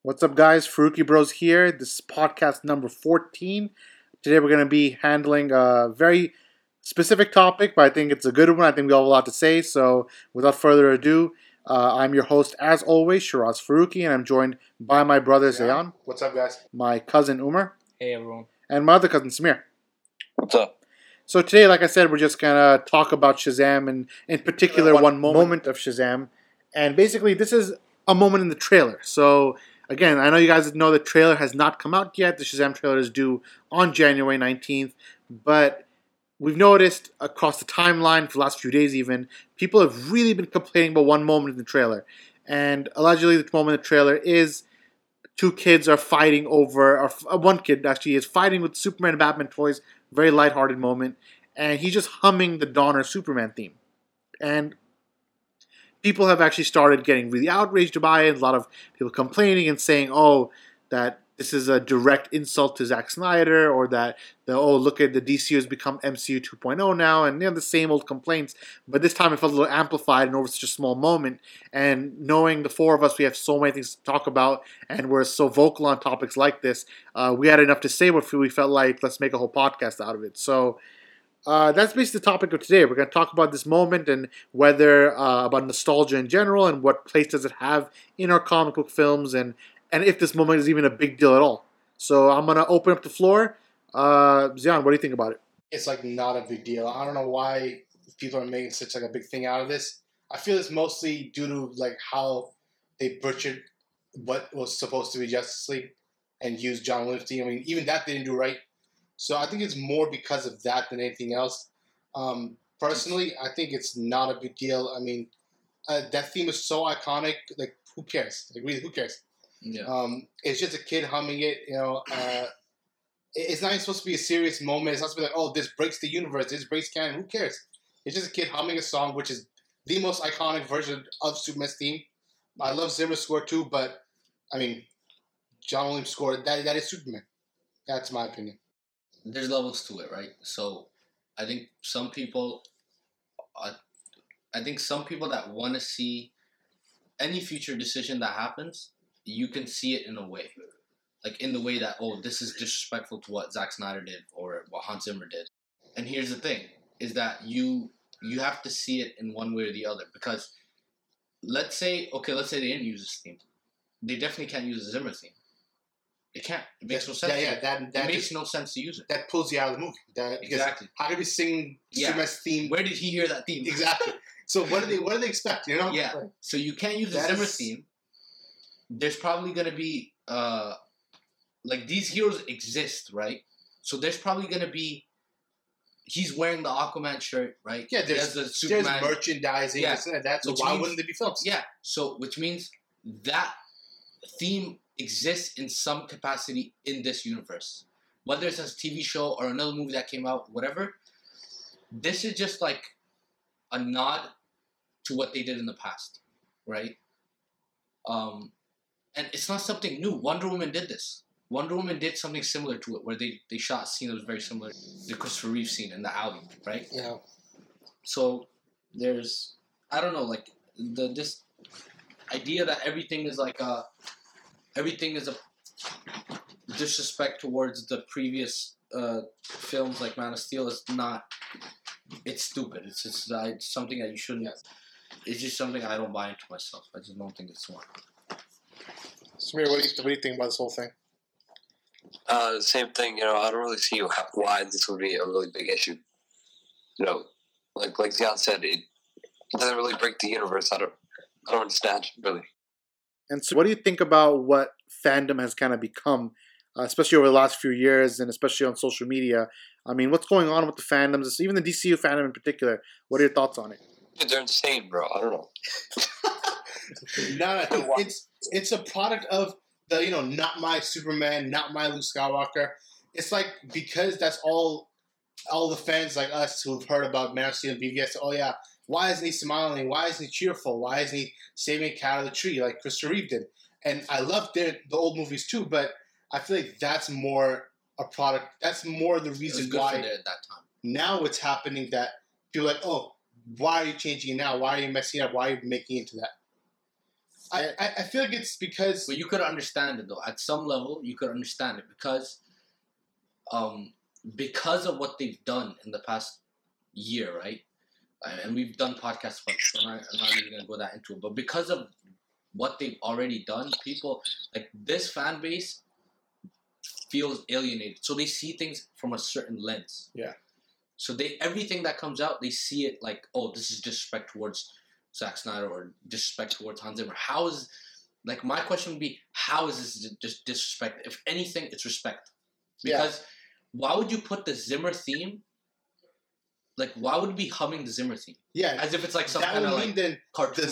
What's up, guys? Faruqi Bros here. This is podcast number 14. Today we're going to be handling a very specific topic, but I think it's a good one. I think we all have a lot to say. So without further ado, I'm your host, as always, Shiraz Faruqi, and I'm joined by my brother, Zayan. What's up, guys? My cousin, Umar. Hey, everyone. And my other cousin, Samir. What's up? So today, like I said, we're just going to talk about Shazam and in particular one moment of Shazam. And basically, this is a moment in the trailer. So again, I know you guys know the trailer has not come out yet. The Shazam trailer is due on January 19th. But we've noticed across the timeline for the last few days even, people have really been complaining about one moment in the trailer. And allegedly the moment in the trailer is two kids are fighting over, or one kid actually is fighting with Superman and Batman toys. Very lighthearted moment. And he's just humming the Donner Superman theme. And people have actually started getting really outraged by it. A lot of people complaining and saying, oh, that this is a direct insult to Zack Snyder, or that, look at the DCU has become MCU 2.0 now, and the same old complaints. But this time it felt a little amplified and over such a small moment. And knowing the four of us, we have so many things to talk about, and we're so vocal on topics like this, we had enough to say what we felt like, let's make a whole podcast out of it. So that's basically the topic of today. We're going to talk about this moment and whether about nostalgia in general and what place does it have in our comic book films and if this moment is even a big deal at all. So I'm going to open up the floor. Zion, what do you think about it? It's not a big deal. I don't know why people are making such a big thing out of this. I feel it's mostly due to how they butchered what was supposed to be Justice League and used John Williams' team. I mean, even that they didn't do right. So I think it's more because of that than anything else. Personally, I think it's not a big deal. I mean, that theme is so iconic. Who cares? Really, who cares? Yeah. It's just a kid humming it. It's not even supposed to be a serious moment. It's not supposed to be oh, this breaks the universe. This breaks canon. Who cares? It's just a kid humming a song, which is the most iconic version of Superman's theme. I love Zimmer's score too, but I mean, John Williams' score that is Superman. That's my opinion. There's levels to it, right? So I think some people that want to see any future decision that happens, you can see it in a way. In the way that, oh, this is disrespectful to what Zack Snyder did or what Hans Zimmer did. And here's the thing, is that you have to see it in one way or the other. Because let's say they didn't use this theme. They definitely can't use the Zimmer theme. It can't. It makes no sense. That makes no sense to use it. That pulls you out of the movie. Exactly. How could we sing Superman's theme? Where did he hear that theme? Exactly. So what do they expect? Yeah. So you can't use the Zimmer theme. There's probably gonna be these heroes exist, right? So there's probably gonna be. He's wearing the Aquaman shirt, right? Yeah. There's merchandising. Yeah. That. So why wouldn't there be films? Yeah. So which means that theme exists in some capacity in this universe. Whether it's a TV show or another movie that came out, whatever. This is just a nod to what they did in the past, right? And it's not something new. Wonder Woman did this. Wonder Woman did something similar to it, where they shot a scene that was very similar to the Christopher Reeve scene in the alley, right? Yeah. So there's, I don't know, this idea that everything is a disrespect towards the previous films like Man of Steel is not. It's stupid. It's just something that you shouldn't. It's just something I don't buy into myself. I just don't think it's smart. Samir, what do you think about this whole thing? Same thing. I don't really see why this would be a really big issue. Like Zion said, it doesn't really break the universe. I don't understand really. And so what do you think about what fandom has kind of become, especially over the last few years and especially on social media? I mean, what's going on with the fandoms, even the DCU fandom in particular? What are your thoughts on it? They're insane, bro. I don't know. No, it's a product of the, not my Superman, not my Luke Skywalker. It's because that's all the fans like us who've heard about Man of Steel and BVS, oh yeah, why isn't he smiling? Why isn't he cheerful? Why isn't he saving a cat out of the tree like Christopher Reeve did? And I love the old movies too, but I feel like that's more a product. That's more the reason why at that time. Now it's happening that people are like, oh, why are you changing it now? Why are you messing it up? Why are you making it into that? I feel like it's because... But you could understand it, though. At some level, you could understand it because of what they've done in the past year, right? And we've done podcasts about it, so I'm not even going to go that into it. But because of what they've already done, people, like, this fan base feels alienated. So they see things from a certain lens. Yeah. So everything that comes out, they see it like, oh, this is disrespect towards Zack Snyder or disrespect towards Hans Zimmer. My question would be, how is this just disrespect? If anything, it's respect. Because why would you put the Zimmer theme, like, why would it be humming the Zimmer theme? Yeah. As if it's like some kind of like then cartoon.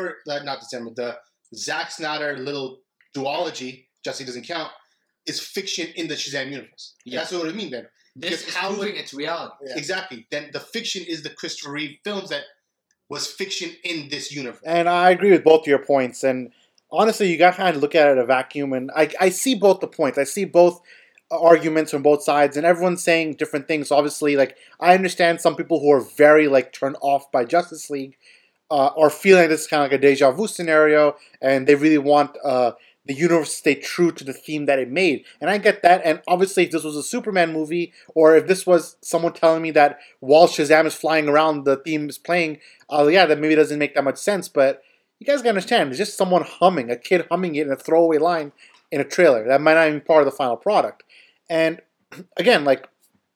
The Zack Snyder little duology, Justice doesn't count, is fiction in the Shazam universe. Yeah. That's what it means then. This is proving it's reality. Yeah. Exactly. Then the fiction is the Christopher Reeve films that was fiction in this universe. And I agree with both your points. And honestly, you got to kind of look at it in a vacuum. And I see both the points. I see both arguments from both sides. And everyone's saying different things. Obviously, like, I understand some people who are very, like, turned off by Justice League are feeling this is kind of like a deja vu scenario. And they really want the universe stay true to the theme that it made. And I get that. And obviously, if this was a Superman movie, or if this was someone telling me that while Shazam is flying around, the theme is playing, that maybe doesn't make that much sense. But you guys gotta understand, it's just someone humming, a kid humming it in a throwaway line in a trailer. That might not even be part of the final product. And again, like,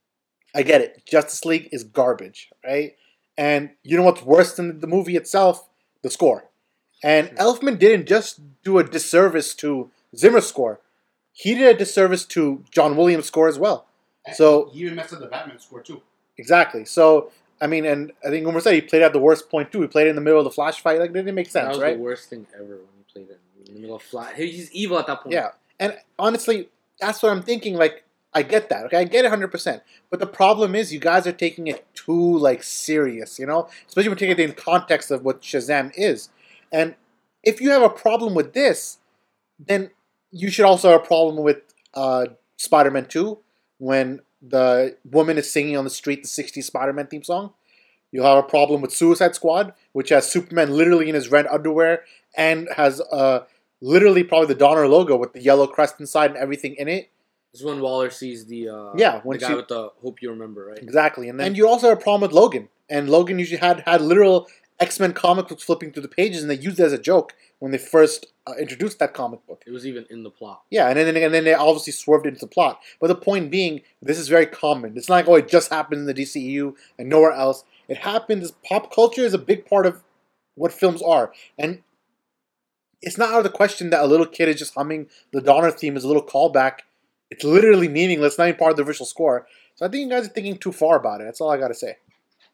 I get it. Justice League is garbage, right? And you know what's worse than the movie itself? The score. And Elfman didn't just do a disservice to Zimmer's score. He did a disservice to John Williams' score as well. So he even messed up the Batman score too. Exactly. So, I mean, and I think Umar said he played at the worst point too. He played in the middle of the Flash fight. Like, it didn't make sense, right? That was the worst thing ever when he played it in the middle of Flash. He's evil at that point. Yeah. And honestly, that's what I'm thinking. Like, I get that. Okay, I get it 100%. But the problem is, you guys are taking it too, like, serious, you know? Especially when taking it in context of what Shazam is. And if you have a problem with this, then you should also have a problem with Spider-Man 2 when the woman is singing on the street the 60s Spider-Man theme song. You'll have a problem with Suicide Squad, which has Superman literally in his red underwear and has literally probably the Donner logo with the yellow crest inside and everything in it. This is when Waller sees the guy with the Hope You Remember, right? Exactly. And you also have a problem with Logan. And Logan usually had literal X-Men comic books flipping through the pages, and they used it as a joke when they first introduced that comic book. It was even in the plot. Yeah, and then they obviously swerved into the plot. But the point being, this is very common. It's not like, oh, it just happened in the DCEU and nowhere else. It happens. Pop culture is a big part of what films are. And it's not out of the question that a little kid is just humming the Donner theme as a little callback. It's literally meaningless, not even part of the original score. So I think you guys are thinking too far about it. That's all I got to say.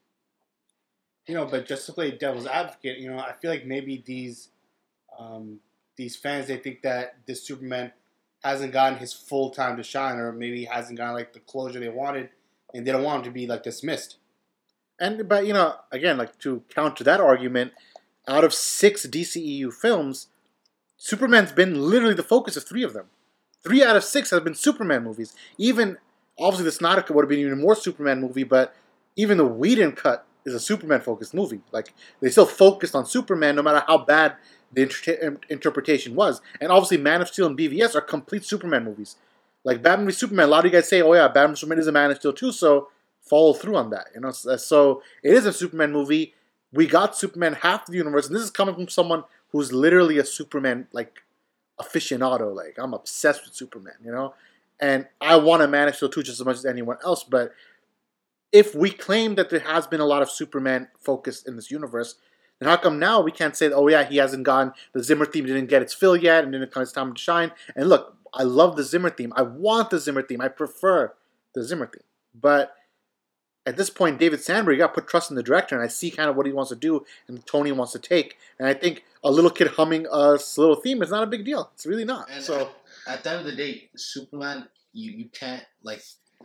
You know, but just to play devil's advocate, you know, I feel like maybe these fans, they think that this Superman hasn't gotten his full time to shine, or maybe hasn't gotten like the closure they wanted, and they don't want him to be like dismissed. But you know, again, like to counter that argument, out of 6 DCEU films, Superman's been literally the focus of 3 of them. 3 out of 6 have been Superman movies. Even obviously the Snyder Cut would have been even more Superman movie, but even the Whedon cut is a Superman-focused movie. Like, they still focused on Superman no matter how bad the interpretation was. And obviously, Man of Steel and BVS are complete Superman movies. Like, Batman v Superman, a lot of you guys say, oh yeah, Batman v Superman is a Man of Steel too, so follow through on that. You know, so it is a Superman movie. We got Superman half the universe, and this is coming from someone who's literally a Superman, like, aficionado. Like, I'm obsessed with Superman, you know? And I want a Man of Steel 2 just as much as anyone else, but if we claim that there has been a lot of Superman focus in this universe, then how come now we can't say, oh yeah, he hasn't gotten, the Zimmer theme didn't get its fill yet, and then it comes time to shine. And look, I love the Zimmer theme. I want the Zimmer theme. I prefer the Zimmer theme. But at this point, David Sandberg, you got to put trust in the director, and I see kind of what he wants to do and the tone he wants to take. And I think a little kid humming a little theme is not a big deal. It's really not. And so at the end of the day, Superman, you can't, like,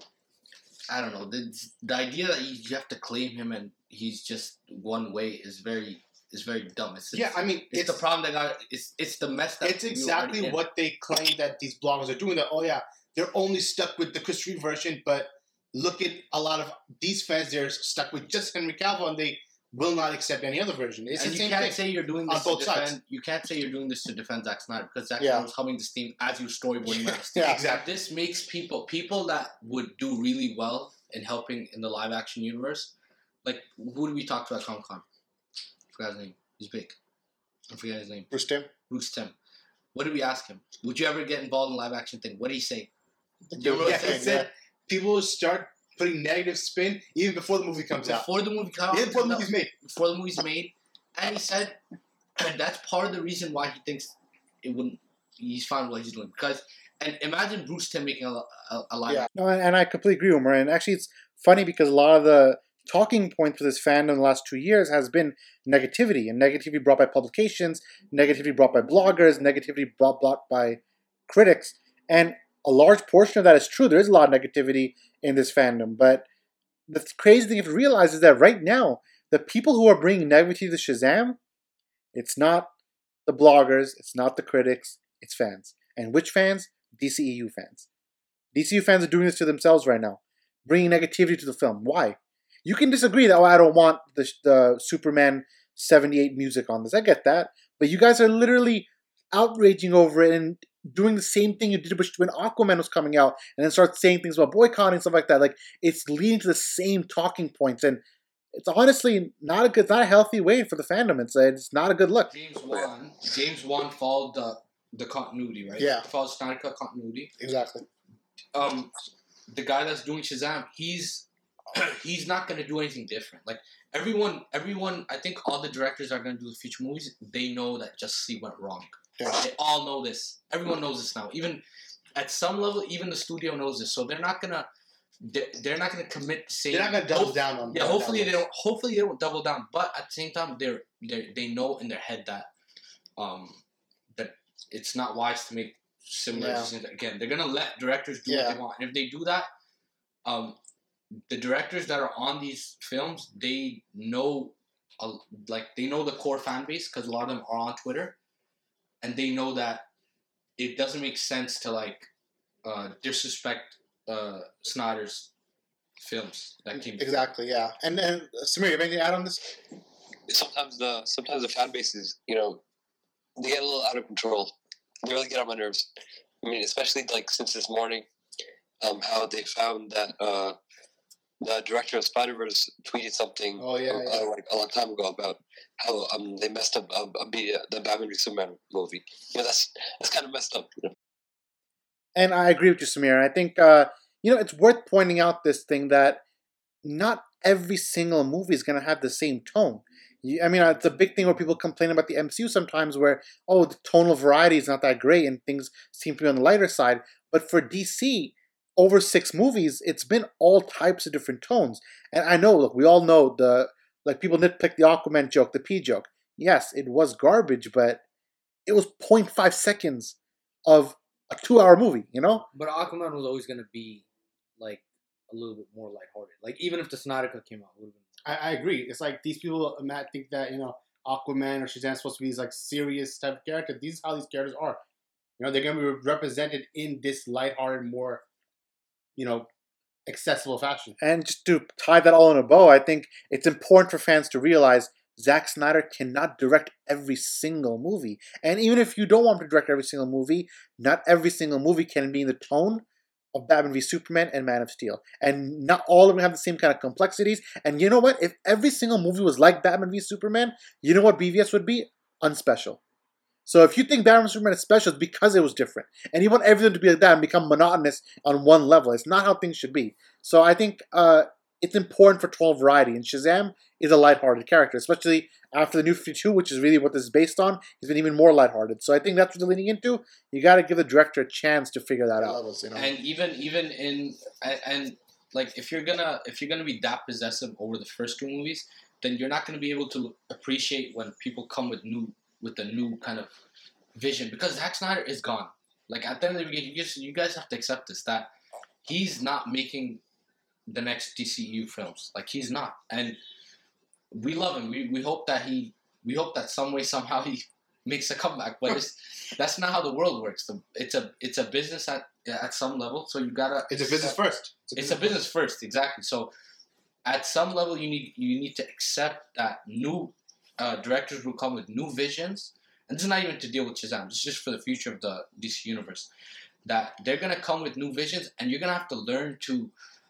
I don't know, the idea that you have to claim him and he's just one way is very dumb. It's the problem that it's the mess that it's exactly what they claim that these bloggers are doing. That, oh yeah, they're only stuck with the Chris Reeve version, but look at a lot of these fans, they're stuck with just Henry Cavill, and they will not accept any other version. It's and the you same can't thing say you're doing this on to both defend. sides. You can't say you're doing this to defend Zack Snyder because Zack Yeah. Snyder was humming this theme as you storyboarding this theme. Yeah, exactly. This makes people that would do really well in helping in the live action universe. Like, who did we talk to at Comic Con? I forgot his name. He's big. I forget his name. Bruce Timm. Bruce Timm. What did we ask him? Would you ever get involved in a live action thing? What did he say? Yeah, he said people will start putting negative spin even before the movie comes out. Before the movie comes Even before the movie's made. Before the movie's made. And he said, and that's part of the reason why he thinks it wouldn't. He's fine with what he's doing. Because, and imagine Bruce Timm making a live action. No, and I completely agree, Umar. And actually, it's funny because a lot of the talking points for this fandom in the last 2 years has been negativity, and negativity brought by publications, negativity brought by bloggers, negativity brought by critics. And a large portion of that is true. There is a lot of negativity in this fandom. But the crazy thing to realize is that right now, the people who are bringing negativity to Shazam, it's not the bloggers, it's not the critics, it's fans. And which fans? DCEU fans. DCEU fans are doing this to themselves right now, bringing negativity to the film. Why? You can disagree that, I don't want the Superman 78 music on this. I get that. But you guys are literally outraging over it and doing the same thing you did when Aquaman was coming out and then start saying things about boycotting, stuff like that. Like, it's leading to the same talking points. And it's honestly not a healthy way for the fandom. It's not a good look. James Wan followed the continuity, right? Yeah. Followed Snyder Cut continuity. Exactly. The guy that's doing Shazam, he's not gonna do anything different. Like everyone, I think all the directors that are gonna do the future movies, they know that Justice League went wrong. Yeah. They all know this. Everyone knows this now. Even at some level, even the studio knows this. So they're not gonna commit the same. They're not gonna double down on. Yeah, hopefully they don't. Hopefully they don't double down. But at the same time, they know in their head that that it's not wise to make similar decisions again. They're gonna let directors do what they want, and if they do that, the directors that are on these films, they know, they know the core fan base because a lot of them are on Twitter, and they know that it doesn't make sense to disrespect Snyder's films that came exactly. Yeah, and Samir, you have anything to add on this? Sometimes the fan bases, they get a little out of control. They really get on my nerves. I mean, especially since this morning, how they found that the director of Spider-Verse tweeted something a long time ago about how they messed up the Batman v Superman movie. That's kind of messed up. And I agree with you, Samir. I think it's worth pointing out this thing that not every single movie is going to have the same tone. I mean, it's a big thing where people complain about the MCU sometimes where, the tonal variety is not that great and things seem to be on the lighter side. But for DC, over 6 movies, it's been all types of different tones. And I know, look, we all know people nitpick the Aquaman joke, the P joke. Yes, it was garbage, but it was 0.5 seconds of a 2-hour movie, But Aquaman was always going to be, a little bit more lighthearted. Even if the Snyder Cut came out, it would have been. I agree. It's like these people might think that, Aquaman or Shazam's supposed to be this serious type of character. These is how these characters are. They're going to be represented in this lighthearted, more, accessible fashion. And just to tie that all in a bow, I think it's important for fans to realize Zack Snyder cannot direct every single movie. And even if you don't want to direct every single movie, not every single movie can be in the tone of Batman v Superman and Man of Steel. And not all of them have the same kind of complexities. And you know what? If every single movie was like Batman v Superman, you know what BVS would be? Unspecial. So if you think Batman v Superman is special, it's because it was different. And you want everything to be like that and become monotonous on one level. It's not how things should be. So I think it's important for tonal variety. And Shazam is a lighthearted character, especially after the New 52, which is really what this is based on. He's been even more lighthearted. So I think that's what they're leaning into. You got to give the director a chance to figure that out. And even in if you're gonna be that possessive over the first 2 movies, then you're not gonna be able to appreciate when people come with a new kind of vision, because Zack Snyder is gone. At the end of the day, you guys have to accept this, that he's not making the next DCU films. He's not, and we love him. We hope that some way, somehow he makes a comeback. But that's not how the world works. It's a business at some level. So you gotta. It's a business first. It's a business first, exactly. So at some level you need to accept that new directors will come with new visions, and this is not even to deal with Shazam. This is just for the future of the DC universe. That they're gonna come with new visions, and you're gonna have to learn to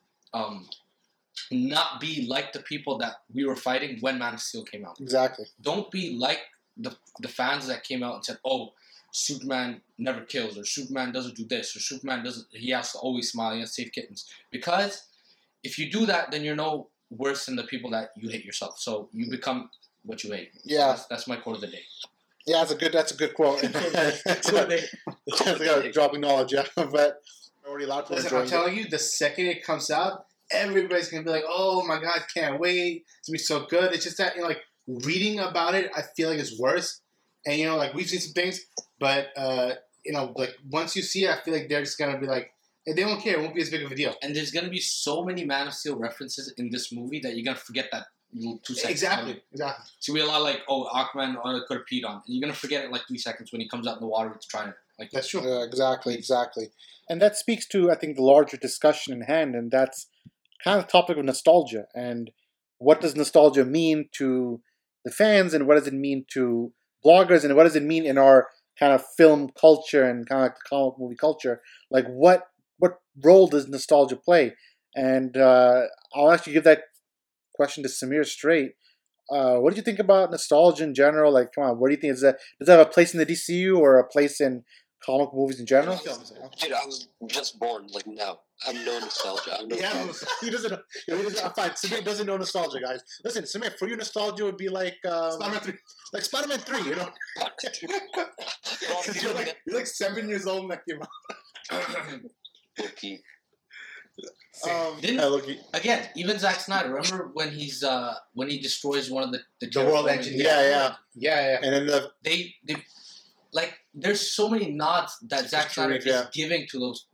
not be like the people that we were fighting when Man of Steel came out. Exactly. Don't be like the fans that came out and said, "Oh, Superman never kills," or "Superman doesn't do this," or "Superman doesn't. He has to always smile. He has to save kittens." Because if you do that, then you're no worse than the people that you hate yourself. So you become what you hate. Yeah. That's my quote of the day. Yeah, that's a good quote. Dropping knowledge, yeah. But already allowed to Listen, enjoy I'm telling you, the second it comes out, everybody's gonna be like, "Oh my god, can't wait! It's gonna be so good." It's just that, you know, like reading about it, I feel like it's worse. And you know, like we've seen some things, but you know, like once you see it, I feel like they're just gonna be like, they don't care. It won't be as big of a deal. And there's gonna be so many Man of Steel references in this movie that you're gonna forget that little 2 seconds. Exactly. So we a lot like, oh, Aquaman could have peed on, and you're gonna forget it in like 3 seconds when he comes out in the water with the trident. Like That's true. Exactly. And that speaks to, I think, the larger discussion in hand, and that's kind of the topic of nostalgia. And what does nostalgia mean to the fans, and what does it mean to bloggers, and what does it mean in our kind of film culture and kind of like the comic movie culture? Like, what role does nostalgia play? And I'll actually give that question to Samir straight. What do you think about nostalgia in general? Like, come on, what do you think? Does it have a place in the DCU or a place in comic movies in general? Dude, I was just born, like, now. I have no nostalgia. I have no nostalgia. He doesn't. Fine, Samir doesn't know nostalgia, guys. Listen, Samir, for you, nostalgia would be like Spider-Man 3. like Spider-Man 3, you know? You're like 7 years old when that came out. Loki. Again, even Zack Snyder. Remember when he destroys one of the world engine? Yeah. And then they like, there's so many nods that Zack Snyder is giving to those.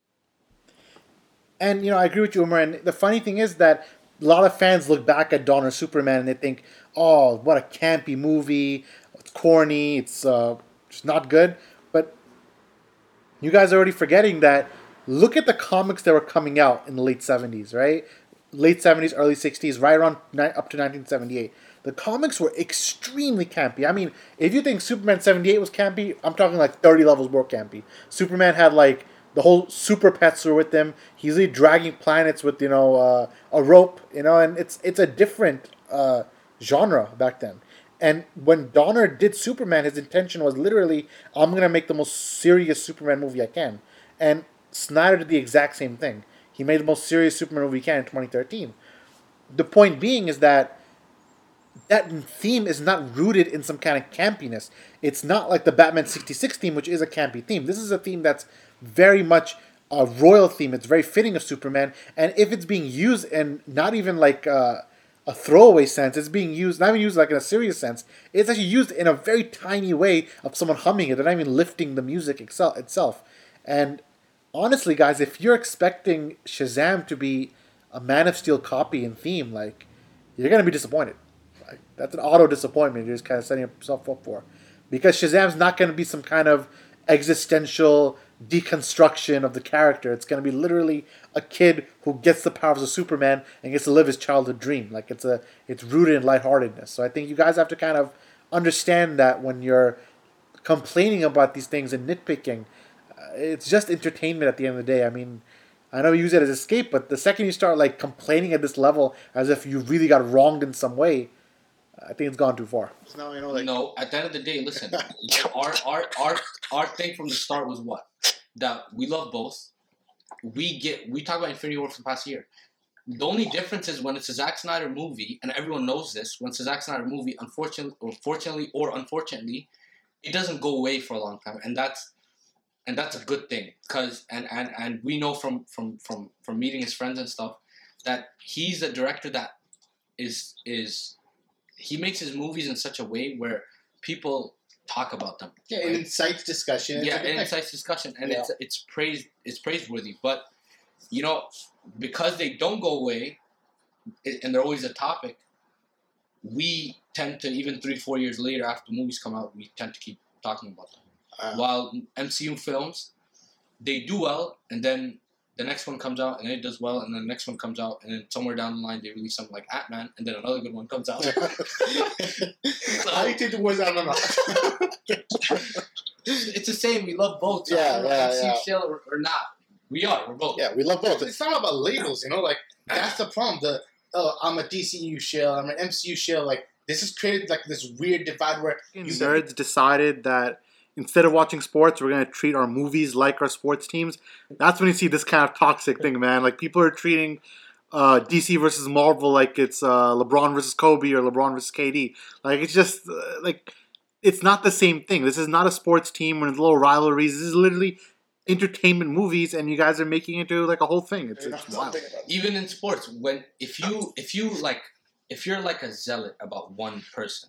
And, you know, I agree with you, Umar. And the funny thing is that a lot of fans look back at Dawn of Superman and they think, oh, what a campy movie. It's corny. It's just not good. But you guys are already forgetting that. Look at the comics that were coming out in the late 70s, right? Late 70s, early 60s, right around up to 1978. The comics were extremely campy. I mean, if you think Superman 78 was campy, I'm talking like 30 levels more campy. Superman had like the whole super pets were with him. He's really dragging planets with, you know, a rope, you know, and it's a different genre back then. And when Donner did Superman, his intention was literally, I'm going to make the most serious Superman movie I can. And Snyder did the exact same thing. He made the most serious Superman movie he can in 2013. The point being is that theme is not rooted in some kind of campiness. It's not like the Batman 66 theme, which is a campy theme. This is a theme that's very much a royal theme. It's very fitting of Superman. And if it's being used in not even like a throwaway sense, it's being used, not even used like in a serious sense. It's actually used in a very tiny way of someone humming it. They're not even lifting the music itself. And honestly, guys, if you're expecting Shazam to be a Man of Steel copy in theme, like, you're going to be disappointed. Like, that's an auto disappointment you're just kind of setting yourself up for. Because Shazam's not going to be some kind of existential deconstruction of the character. It's going to be literally a kid who gets the powers of Superman and gets to live his childhood dream. Like, it's rooted in lightheartedness. So I think you guys have to kind of understand that when you're complaining about these things and nitpicking, it's just entertainment at the end of the day. I mean, I know you use it as escape, but the second you start like complaining at this level as if you really got wronged in some way, I think it's gone too far. So now, you know, like, no, at the end of the day, listen, our thing from the start was what? That we love both. We talk about Infinity War for the past year. The only difference is when it's a Zack Snyder movie, and everyone knows this, when it's a Zack Snyder movie, fortunately or unfortunately, it doesn't go away for a long time, and that's a good thing, because and we know from meeting his friends and stuff that he's a director that is he makes his movies in such a way where people talk about them. Yeah, it incites discussion. Yeah, it incites discussion, and it's praiseworthy. But you know, because they don't go away, and they're always a topic, we tend to, even 3-4 years later after movies come out, we tend to keep talking about them. While MCU films, they do well, and then the next one comes out and it does well, and then the next one comes out, and then somewhere down the line they release something like Ant-Man, and then another good one comes out. How do you take the words out of my mouth? It's the same. We love both. So Yeah, I don't know if MCU shell or not. We're both. Yeah, we love both. It's not about labels, like that's the problem. I'm a DCU shell, I'm an MCU shell. Like this has created like this weird divide where nerds decided that instead of watching sports, we're going to treat our movies like our sports teams. That's when you see this kind of toxic thing, man. Like people are treating DC versus Marvel like it's LeBron versus Kobe or LeBron versus KD. Like it's just like it's not the same thing. This is not a sports team when it's little rivalries. This is literally entertainment movies, and you guys are making it into like a whole thing. It's wild. Even in sports, if you're like a zealot about one person,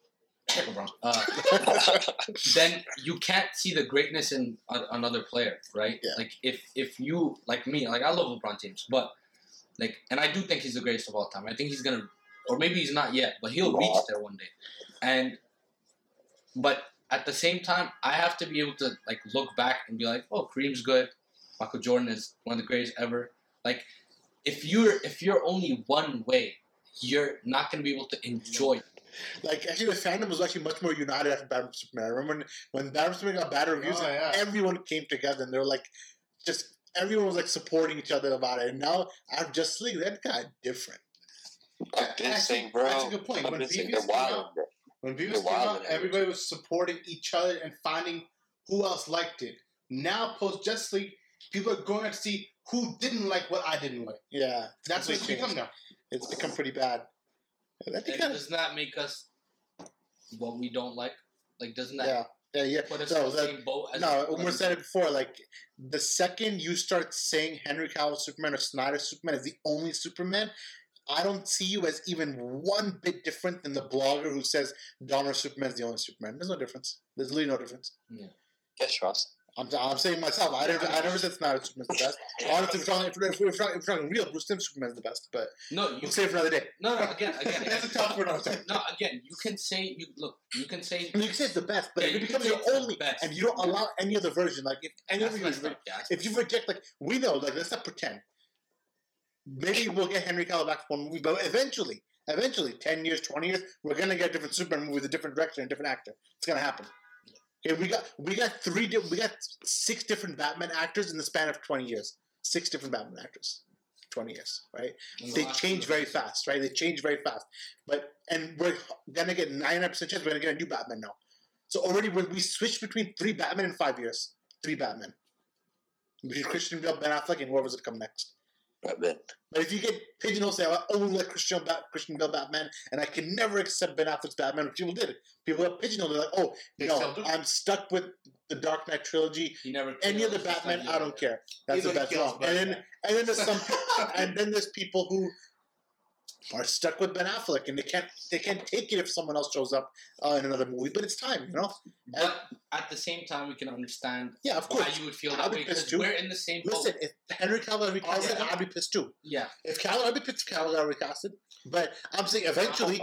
then you can't see the greatness in another player, right? Yeah. Like if you like me, like I love LeBron James, but like, and I do think he's the greatest of all time. I think he's gonna, or maybe he's not yet, but he'll reach there one day. But at the same time, I have to be able to like look back and be like, oh, Kareem's good. Michael Jordan is one of the greatest ever. Like, if you're only one way, you're not gonna be able to enjoy it. Like, actually, the fandom was actually much more united after Batman vs Superman. I remember when Batman vs Superman got bad reviews, everyone came together and they were like, everyone was like supporting each other about it. And now after Justice League, that got different. I've been saying, bro. That's a good point. When Beavis came out, everybody was supporting each other and finding who else liked it. Now, post Justice League, people are going to see who didn't like what I didn't like. Yeah, that's what it's become now. It's become pretty bad. Does that make us what we don't like? Like, doesn't that put us in the same boat? Umar said it before. Like, the second you start saying Henry Cavill Superman or Snyder Superman is the only Superman, I don't see you as even one bit different than the blogger who says Donner Superman is the only Superman. There's no difference. There's literally no difference. Yeah. Yes, Ross. I'm saying myself. I never said Snyder Superman's the best. Honestly, if we're talking real, Bruce Timm Superman's the best. But we'll save it for another day. No. Again, that's a tough one. No, again, you can say it's the best, but if it becomes your only, and you don't allow any other version, like if you reject, like we know, like let's not pretend. Maybe we'll get Henry Cavill back for one movie, but eventually, 10 years, 20 years, we're gonna get a different Superman movie with a different director and a different actor. It's gonna happen. Okay, we got 6 different Batman actors in the span of 20 years. 6 different Batman actors, 20 years, right? They change very fast, right? And we're gonna get 99% chance we're gonna get a new Batman now. So already we switched between 3 Batman in 5 years. 3 Batman. Between Christian Bale, Ben Affleck, and whoever's gonna come next. Batman. But if you get pigeonholed, say, I only like Christian Bale Batman, and I can never accept Ben Affleck's Batman, which people did. People got pigeonholed. They're like, oh, no, I'm stuck with the Dark Knight trilogy. Any other Batman, I don't care. That's the best one. And then there's people who are stuck with Ben Affleck, and they can't take it if someone else shows up in another movie. But it's time, But at the same time, we can understand of course. why you would feel that way, because we're in the same boat. Listen, if Henry Cavill recasted, I'd be pissed too. Yeah. If Cavill, I'd be pissed if Cavill got recasted. But I'm saying eventually,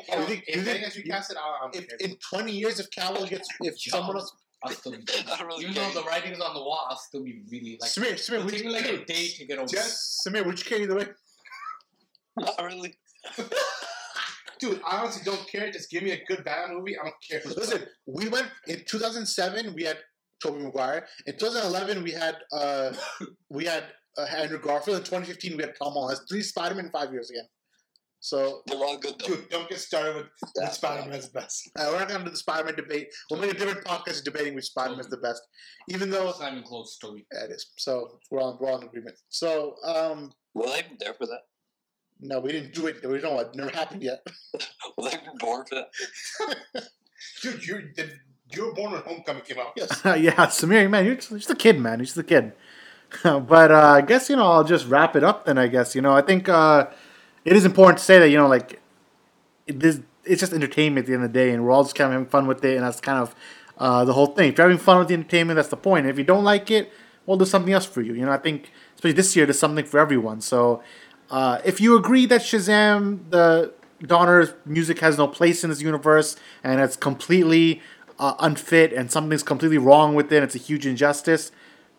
in 20 years, if Cavill someone else. I'll still be even though the writing's on the wall, I'll still be really like. Samir, it'll take me like a day to get over. Samir, would you care either way? Not really. Dude, I honestly don't care. Just give me a good Batman movie. I don't care. Listen, we went in 2007. We had Tobey Maguire. In 2011, we had Andrew Garfield. In 2015, we had Tom Holland. That's 3 Spider-Man in 5 years again. So they're all good though. Dude, don't get started with Spider-Man is the best. We're not going to do the Spider-Man debate. We'll make a different podcast debating which Spider-Man is the best. Even though it's not even close, Toby. Yeah, it is. So we're all in agreement. So were they even there for that? No, we didn't do it. We don't know. It never happened yet. Were they even born for that? Dude, you were born when Homecoming came out. Yes. Yeah, Samir, man, you're just a kid, man. You're just a kid. But I guess, I'll just wrap it up then, I guess. I think it is important to say that, like, it's just entertainment at the end of the day, and we're all just kind of having fun with it, and that's kind of the whole thing. If you're having fun with the entertainment, that's the point. If you don't like it, we'll do something else for you. I think, especially this year, there's something for everyone. So if you agree that Shazam, the Donner's music has no place in this universe, and it's completely unfit, and something's completely wrong with it, and it's a huge injustice,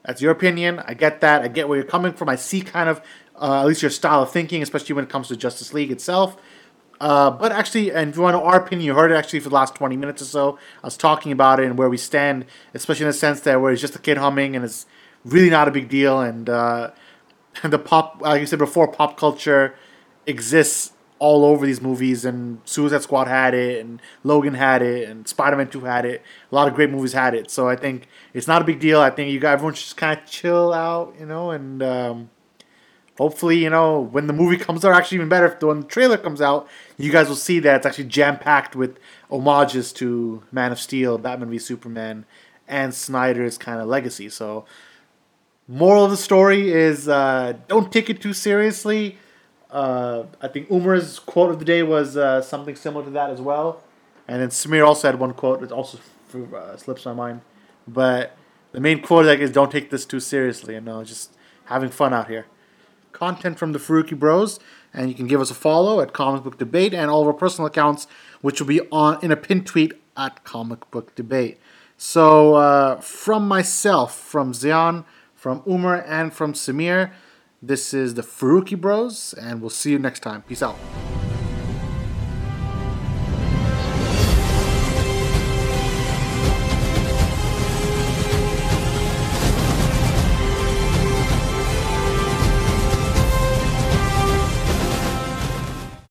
That's your opinion. I get that. I get where you're coming from. I see kind of at least your style of thinking, especially when it comes to Justice League itself. But actually, and if you want our opinion, you heard it actually for the last 20 minutes or so. I was talking about it and where we stand, especially in the sense that where it's just a kid humming and it's really not a big deal. And the pop, like you said before, pop culture exists all over these movies. And Suicide Squad had it, and Logan had it, and Spider-Man 2 had it. A lot of great movies had it. So I think it's not a big deal. I think everyone should just kind of chill out, and hopefully, when the movie comes out, actually even better, when the trailer comes out, you guys will see that it's actually jam-packed with homages to Man of Steel, Batman v Superman, and Snyder's kind of legacy. So, moral of the story is don't take it too seriously. I think Umar's quote of the day was something similar to that as well. And then Samir also had one quote that also slips my mind. But the main quote is don't take this too seriously, just having fun out here. Content from the Faruqi Bros, and you can give us a follow at Comic Book Debate and all of our personal accounts, which will be in a pinned tweet at Comic Book Debate. So from myself, from Zion, from Umar, and from Samir, this is the Faruqi Bros, and we'll see you next time. Peace out.